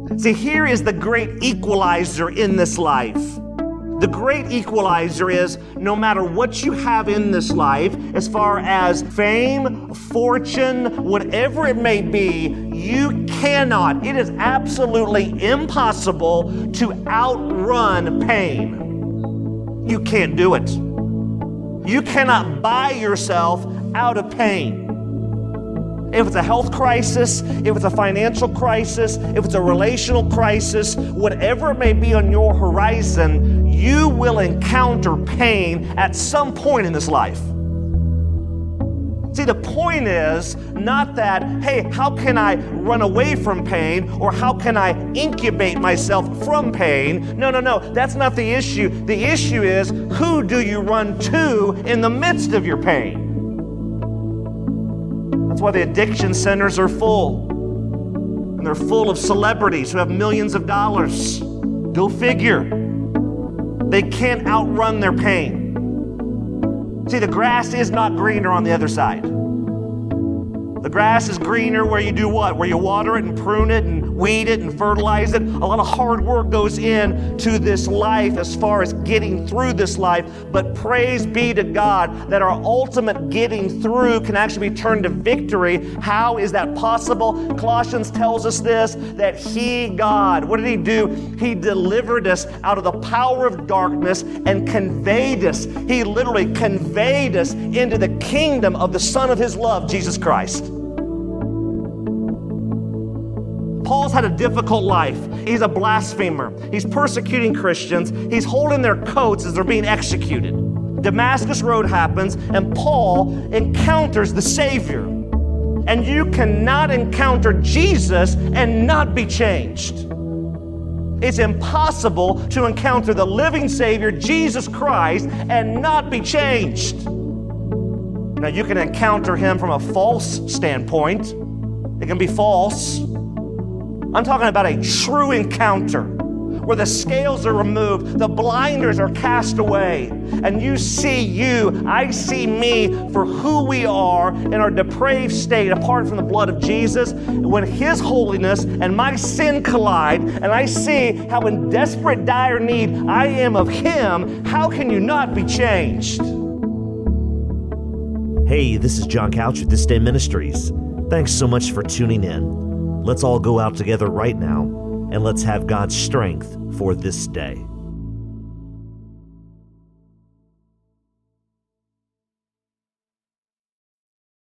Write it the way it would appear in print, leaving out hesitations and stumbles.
See, here is the great equalizer in this life. The great equalizer is no matter what you have in this life, as far as fame, fortune, whatever it may be, you cannot, it is absolutely impossible to outrun pain. You can't do it. You cannot buy yourself out of pain. If it's a health crisis, if it's a financial crisis, if it's a relational crisis, whatever it may be on your horizon, you will encounter pain at some point in this life. See, the point is not that, hey, how can I run away from pain or how can I incubate myself from pain? No, that's not the issue. The issue is who do you run to in the midst of your pain? That's why the addiction centers are full. And they're full of celebrities who have millions of dollars. Go figure. They can't outrun their pain. See, the grass is not greener on the other side. The grass is greener where you do what? Where you water it and prune it and weed it and fertilize it. A lot of hard work goes into this life as far as getting through this life. But praise be to God that our ultimate getting through can actually be turned to victory. How is that possible? Colossians tells us this, that He, God, what did He do? He delivered us out of the power of darkness and conveyed us. He literally conveyed us into the kingdom of the Son of His love, Jesus Christ. Paul's had a difficult life. He's a blasphemer. He's persecuting Christians. He's holding their coats as they're being executed. Damascus Road happens, and Paul encounters the Savior. And you cannot encounter Jesus and not be changed. It's impossible to encounter the living Savior, Jesus Christ, and not be changed. Now, you can encounter Him from a false standpoint. It can be false. I'm talking about a true encounter where the scales are removed, the blinders are cast away, and you see you, I see me for who we are in our depraved state apart from the blood of Jesus. When His holiness and my sin collide, and I see how in desperate, dire need I am of Him, how can you not be changed? Hey, this is John Couch with This Day Ministries. Thanks so much for tuning in. Let's all go out together right now, and let's have God's strength for this day.